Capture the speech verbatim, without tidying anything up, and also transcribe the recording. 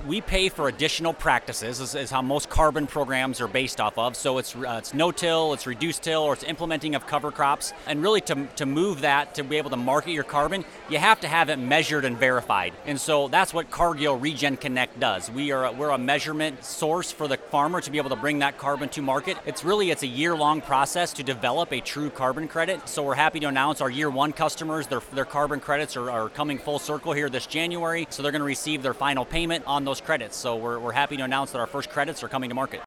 We pay for additional practices, is, is how most carbon programs are based off of. So it's uh, it's no-till, it's reduced-till, or it's implementing of cover crops. And really to, to move that, to be able to market your carbon, you have to have it measured and verified. And so that's what Cargill Regen Connect does. We are we're a measurement source for the farmer to be able to bring that carbon to market. It's really, it's a year-long process to develop a true carbon credit. So we're happy to announce our year one customers, their, their carbon credits are, are coming full circle here this January. So they're going to receive their final payment on those credits. So we're, we're happy to announce that our first credits are coming to market.